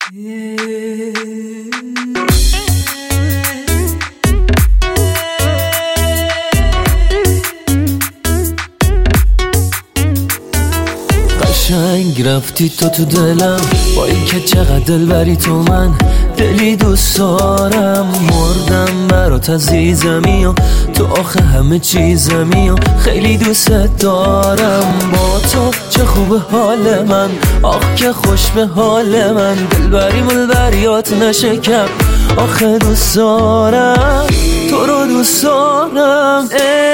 قشنگ رفتی تو دلم، با این که چقدر دل بری تو، من دلی دوست دارم. مردم برات عزیزمی و تو آخه همه چیزمی و خیلی دوست دارم. با تو چه خوبه حال من، آخ که خوش به حال من. دلبری ملبریات نشکم، آخه دوست دارم تو رو دوست دارم.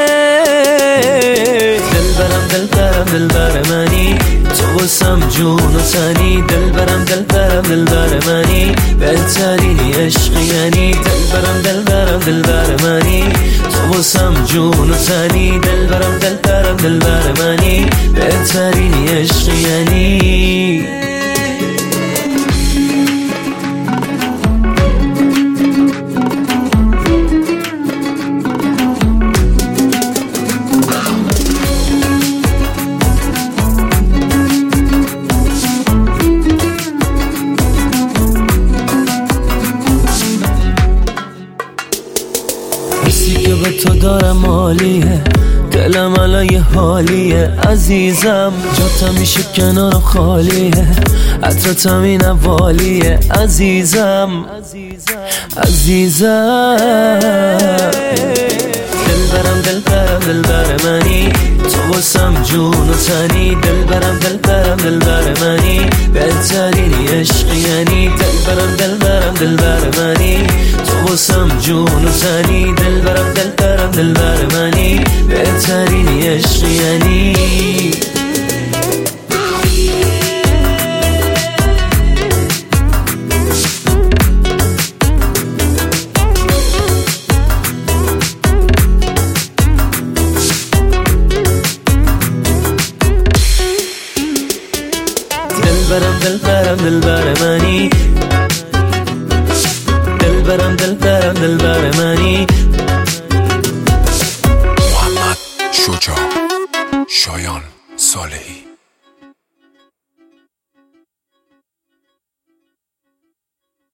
دلبر منی، تو واسم جون و تنی. دلبر منی، بهترینی عشقی یعنی. دلبر منی، تو واسم جون و تنی. دلبر منی، بهترینی عشقی یعنی. حسی که به تو دارم عالیه، دلم الان یه حالیه. عزیزم جاتم میشه کنارم خالیه، عطرتم این والیه. عزیزم دلبر منی، تو واسم جون و تنی. دلبر منی، بهترینی عشقی یعنی. دلبر منی، تو واسم جون و تنی. دلبر منی، بهترینی عشقی یعنی. دلبر منی، دلبر منی. محمد شجاع، شایان صالحی.